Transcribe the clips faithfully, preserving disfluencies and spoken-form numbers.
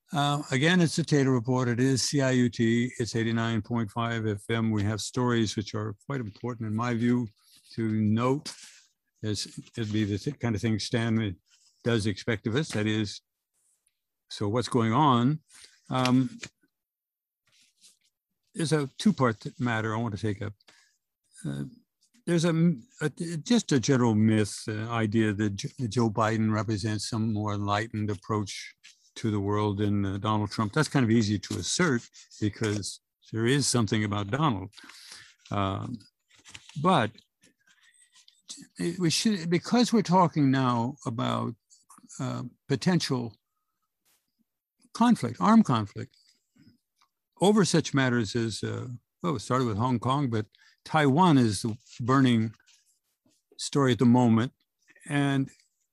Uh, again, it's the Taylor Report. It is C I U T. It's eighty-nine point five F M. We have stories which are quite important, in my view, to note. As it'd be the th- kind of thing Stan does expect of us. That is, so what's going on? Um, there's a two-part matter I want to take up. Uh, there's a, a just a general myth uh, idea that J- Joe Biden represents some more enlightened approach to the world than uh, Donald Trump. That's kind of easy to assert because there is something about Donald. Um, but we should, because we're talking now about uh, potential conflict, armed conflict, over such matters as, uh, well, it started with Hong Kong, but Taiwan is the burning story at the moment. And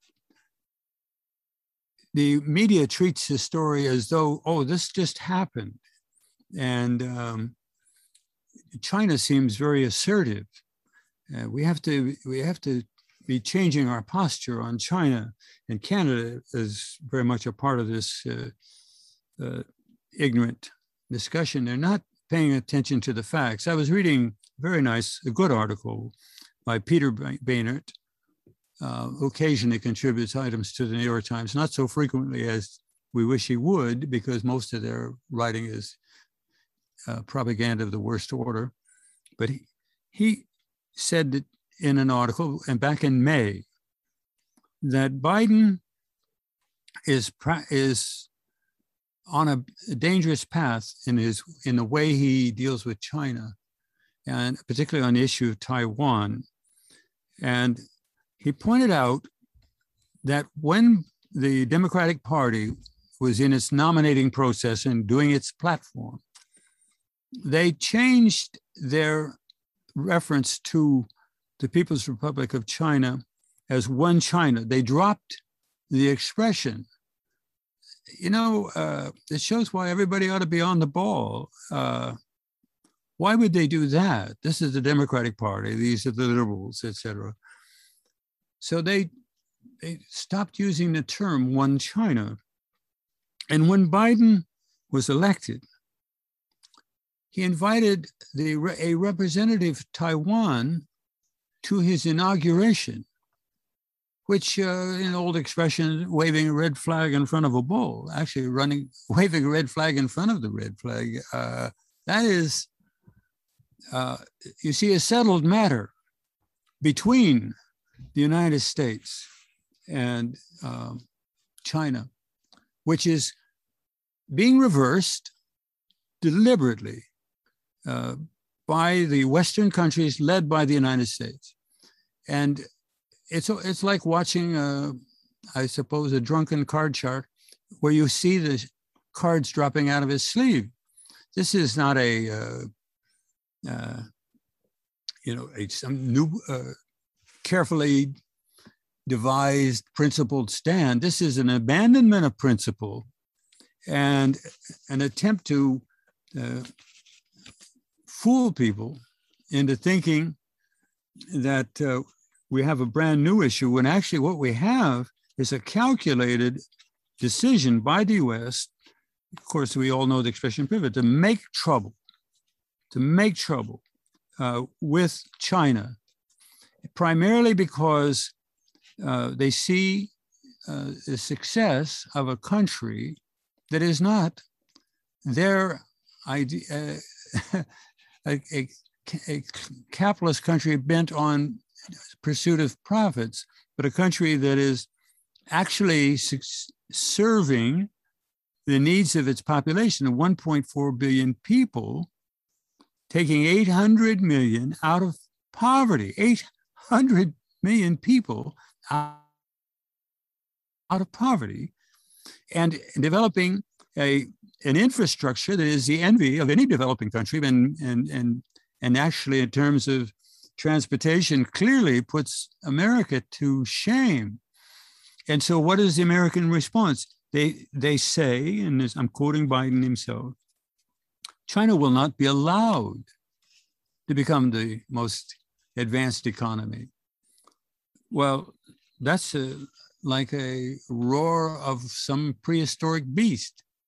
the media treats the story as though, oh, this just happened. And um, China seems very assertive. Uh, we have to we have to be changing our posture on China, and Canada is very much a part of this uh, uh, ignorant discussion. They're not paying attention to the facts. I was reading a very nice, a good article by Peter Boehnert, uh, who occasionally contributes items to the New York Times, not so frequently as we wish he would, because most of their writing is uh, propaganda of the worst order. But he, he said that in an article, and back in May, that Biden is is on a, a dangerous path in his in the way he deals with China, and particularly on the issue of Taiwan. And he pointed out that when the Democratic Party was in its nominating process and doing its platform, they changed their reference to the People's Republic of China as one China. They dropped the expression. You know, uh, it shows why everybody ought to be on the ball. Uh, why would they do that? This is the Democratic Party. These are the liberals, et cetera. So they, they stopped using the term one China. And when Biden was elected, he invited the, a representative of Taiwan to his inauguration, which, uh, in old expression, waving a red flag in front of a bull, actually running, waving a red flag in front of the red flag. Uh, that is, uh, you see, a settled matter between the United States and uh, China, which is being reversed deliberately Uh, by the Western countries led by the United States. And it's it's like watching, a, I suppose, a drunken card shark where you see the cards dropping out of his sleeve. This is not a, uh, uh, you know, a, some new, uh, carefully devised, principled stand. This is an abandonment of principle and an attempt to uh, fool people into thinking that uh, we have a brand new issue, when actually what we have is a calculated decision by the U S. Of course, we all know the expression pivot, to make trouble, to make trouble uh, with China, primarily because uh, they see uh, the success of a country that is not their idea. Uh, A, a, a capitalist country bent on pursuit of profits, but a country that is actually serving the needs of its population of one point four billion people, taking eight hundred million out of poverty, eight hundred million people out, out of poverty, and developing a an infrastructure that is the envy of any developing country, and and and and actually in terms of transportation clearly puts America to shame. And so what is the American response? They they say, and this, I'm quoting Biden himself, China will not be allowed to become the most advanced economy. Well, that's a, like a roar of some prehistoric beast.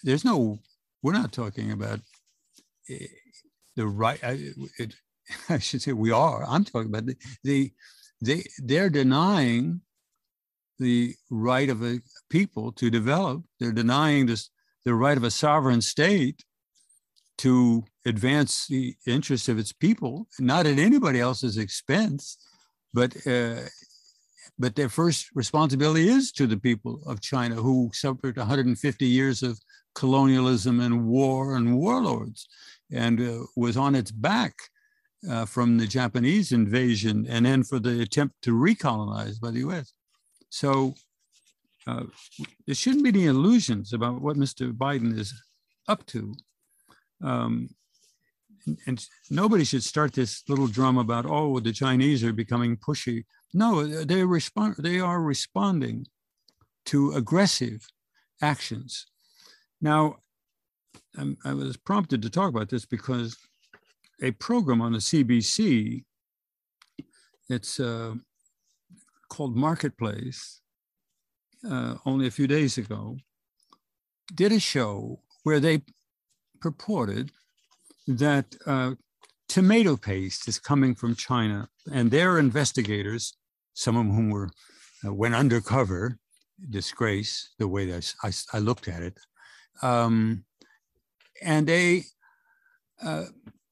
there's no, we're not talking about the right, I, it, I should say we are, I'm talking about the, the they, they're denying the right of a people to develop. They're denying this, the right of a sovereign state to advance the interests of its people, not at anybody else's expense, but uh, but their first responsibility is to the people of China, who suffered one hundred fifty years of colonialism and war and warlords, and uh, was on its back uh, from the Japanese invasion, and then for the attempt to recolonize by the U S. So uh, there shouldn't be any illusions about what Mister Biden is up to. Um, and, and nobody should start this little drum about, oh, the Chinese are becoming pushy. No, they respond. They are responding to aggressive actions. Now, I'm, I was prompted to talk about this because a program on the C B C, it's uh, called Marketplace, uh, only a few days ago, did a show where they purported that uh, tomato paste is coming from China, and their investigators, some of whom were uh, went undercover, disgrace the way that I, I looked at it, um, and they uh,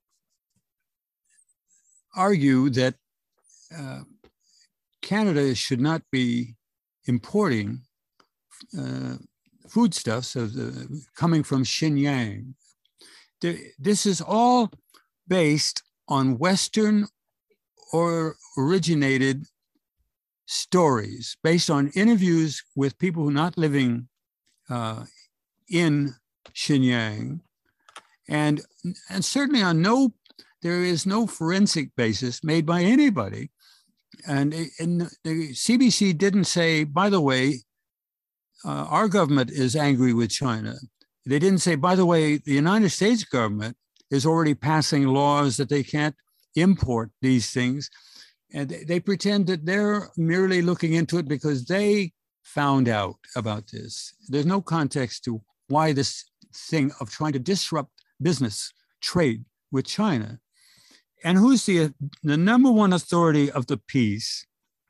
argue that uh, Canada should not be importing uh, foodstuffs of the, coming from Xinjiang. This is all based on Western or originated stories, based on interviews with people who are not living uh, in Xinjiang, and, and certainly on no, there is no forensic basis made by anybody. And, and the C B C didn't say, by the way, uh, our government is angry with China. They didn't say, by the way, the United States government is already passing laws that they can't import these things. And they, they pretend that they're merely looking into it because they found out about this. There's no context to why this thing of trying to disrupt business, trade with China. And who's the, the number one authority of the piece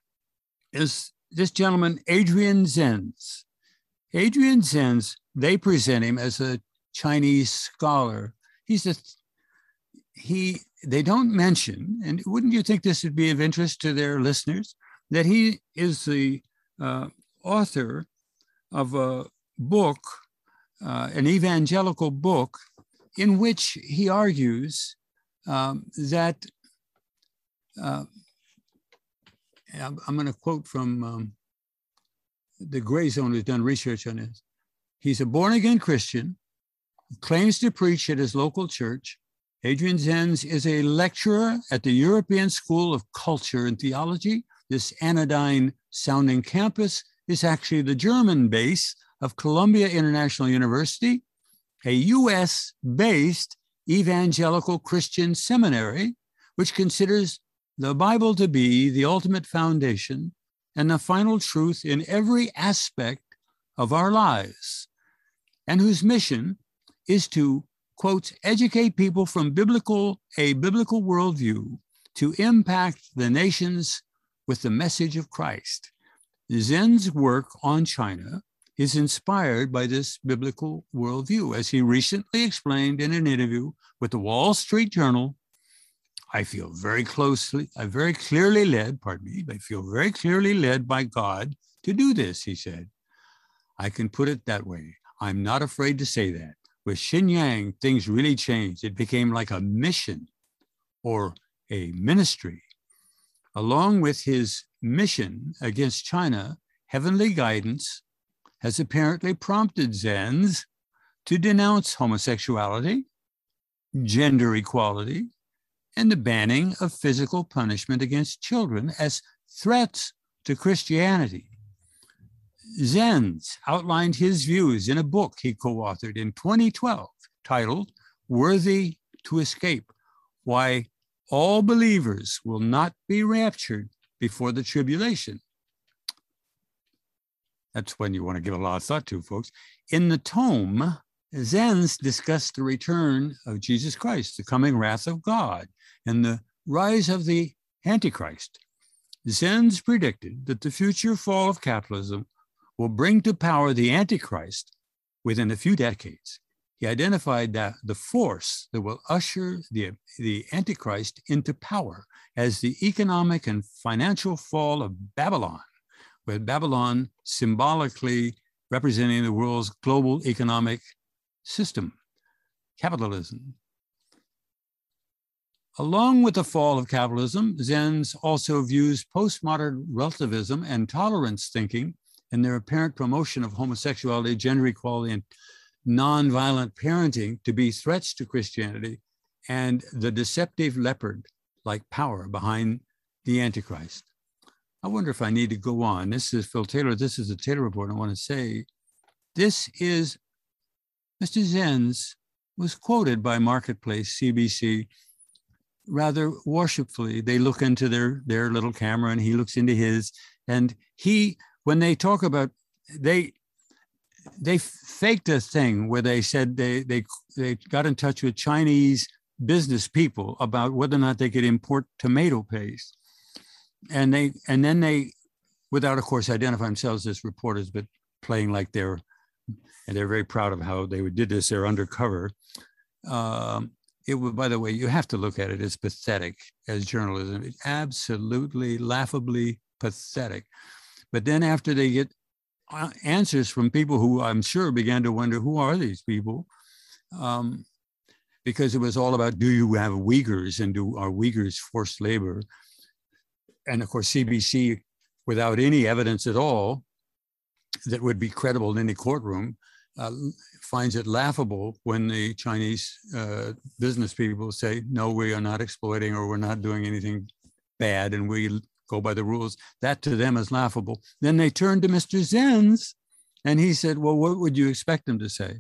is this gentleman, Adrian Zenz. Adrian Zenz, they present him as a Chinese scholar. He's a, he, they don't mention, and wouldn't you think this would be of interest to their listeners, that he is the uh, author of a book, uh, an evangelical book, in which he argues um, that, uh, I'm, I'm going to quote from um, the Gray Zone, who's done research on this. He's a born-again Christian who claims to preach at his local church. Adrian Zenz is a lecturer at the European School of Culture and Theology. This anodyne-sounding campus is actually the German base of Columbia International University, a U S-based evangelical Christian seminary, which considers the Bible to be the ultimate foundation and the final truth in every aspect of our lives, and whose mission is to, quote, educate people from biblical, a biblical worldview to impact the nations with the message of Christ. Zen's work on China is inspired by this biblical worldview. As he recently explained in an interview with the Wall Street Journal, I feel very closely, I'm very clearly led, pardon me, I feel very clearly led by God to do this, he said. I can put it that way. I'm not afraid to say that. With Xinjiang, things really changed. It became like a mission or a ministry. Along with his mission against China, heavenly guidance has apparently prompted Zenz to denounce homosexuality, gender equality, and the banning of physical punishment against children as threats to Christianity. Zenz outlined his views in a book he co-authored in twenty twelve titled Worthy to Escape: Why All Believers Will Not Be Raptured Before the Tribulation. That's when you want to give a lot of thought to, folks. In the tome, Zens discuss the return of Jesus Christ, the coming wrath of God, and the rise of the Antichrist. Zens predicted that the future fall of capitalism will bring to power the Antichrist within a few decades. He identified that the force that will usher the, the Antichrist into power as the economic and financial fall of Babylon, with Babylon symbolically representing the world's global economic system, capitalism. Along with the fall of capitalism, Zens also views postmodern relativism and tolerance thinking and their apparent promotion of homosexuality, gender equality, and nonviolent parenting to be threats to Christianity and the deceptive leopard-like power behind the Antichrist. I wonder if I need to go on. This is Phil Taylor. This is the Taylor Report. I want to say this is Mister Zens was quoted by Marketplace, C B C, rather worshipfully. They look into their, their little camera and he looks into his. And he, when they talk about, they they faked a thing where they said they, they, they got in touch with Chinese business people about whether or not they could import tomato paste. And they, and then they, without of course identifying themselves as reporters, but playing like they're, and they're very proud of how they did this, they're undercover. Um, it would, by the way, you have to look at it as pathetic as journalism. It's absolutely laughably pathetic. But then after they get answers from people who I'm sure began to wonder, who are these people? Um, because it was all about, do you have Uyghurs and do are Uyghurs forced labor? And of course, C B C, without any evidence at all that would be credible in any courtroom, uh, finds it laughable when the Chinese uh, business people say, no, we are not exploiting or we're not doing anything bad and we go by the rules. That to them is laughable. Then they turned to Mister Zens and he said, well, what would you expect him to say?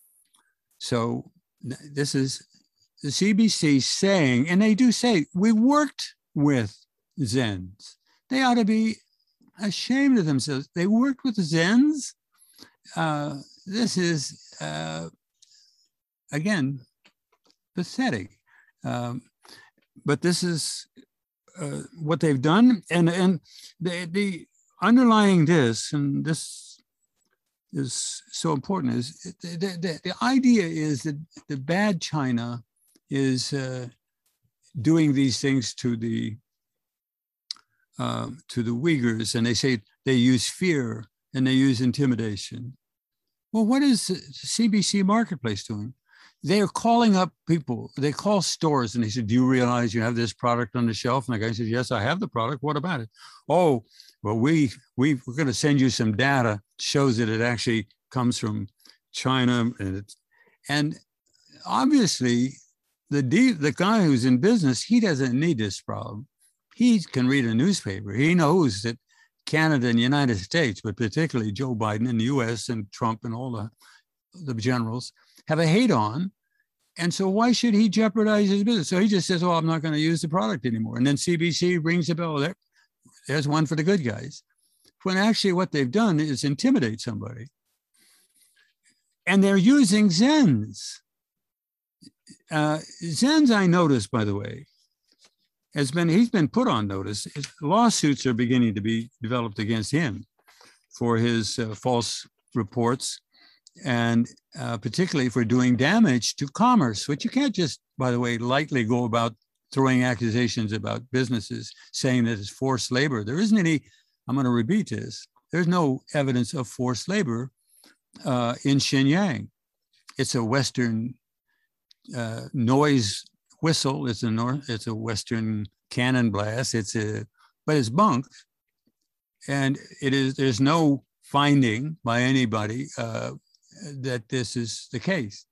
So this is the C B C saying, and they do say, we worked with Zens. They ought to be ashamed of themselves. They worked with the Zens. Uh, this is, uh, again, pathetic. Um, but this is uh, what they've done. And, and the, the underlying this, and this is so important, is the, the, the idea is that the bad China is uh, doing these things to the Uh, to the Uyghurs, and they say they use fear and they use intimidation. Well, what is C B C Marketplace doing? They are calling up people. They call stores and they said, do you realize you have this product on the shelf? And the guy says, yes, I have the product. What about it? Oh, well, we, we, we're going to send you some data, shows that it actually comes from China. And, it's, and obviously, the, the guy who's in business, he doesn't need this problem. He can read a newspaper. He knows that Canada and the United States, but particularly Joe Biden and the U S and Trump and all the, the generals have a hate on. And so why should he jeopardize his business? So he just says, oh, I'm not going to use the product anymore. And then C B C rings the bell. There, there's one for the good guys. When actually what they've done is intimidate somebody. And they're using Zens. Uh, Zens, I noticed, by the way, has been, he's been put on notice. His lawsuits are beginning to be developed against him for his uh, false reports and uh, particularly for doing damage to commerce, which you can't just, by the way, lightly go about throwing accusations about businesses saying that it's forced labor. There isn't any, I'm going to repeat this, there's no evidence of forced labor uh, in Xinjiang. It's a Western uh, noise whistle. It's a north, it's a Western cannon blast. It's a, but it's bunk, and it is. There's no finding by anybody uh, that this is the case.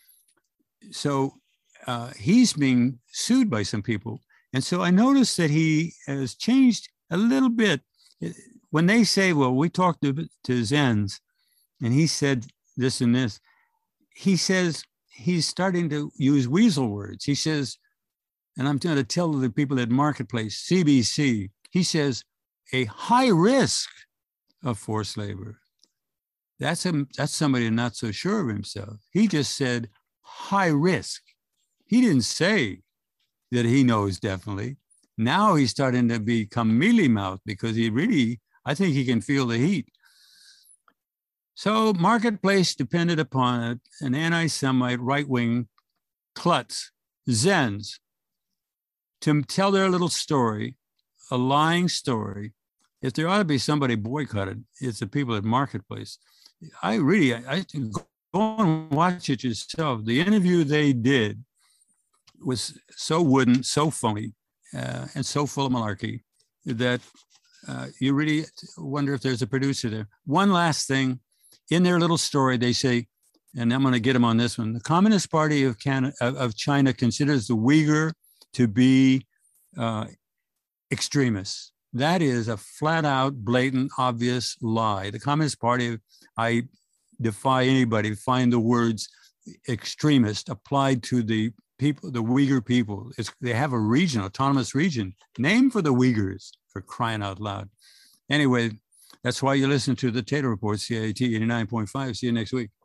So uh, he's being sued by some people, and so I noticed that he has changed a little bit. When they say, "Well, we talked to to Zens, and he said this and this," he says. He's starting to use weasel words. He says, and I'm going to tell the people at Marketplace, C B C, he says, a high risk of forced labor. That's a, that's somebody not so sure of himself. He just said high risk. He didn't say that he knows definitely. Now he's starting to become mealy-mouthed because he really, I think he can feel the heat. So Marketplace depended upon an anti-Semite right-wing klutz, Zenz, to tell their little story, a lying story. If there ought to be somebody boycotted, it's the people at Marketplace. I really, I, I go and watch it yourself. The interview they did was so wooden, so phony, uh, and so full of malarkey that uh, you really wonder if there's a producer there. One last thing, in their little story, they say, and I'm going to get them on this one, the Communist Party of, Canada, of China considers the Uyghur to be uh, extremists. That is a flat out, blatant, obvious lie. The Communist Party, I defy anybody to find the words extremist applied to the people, the Uyghur people. It's, they have a region, autonomous region, named for the Uyghurs, for crying out loud. Anyway, that's why you listen to the Taylor Report, C I A T eighty-nine point five. See you next week.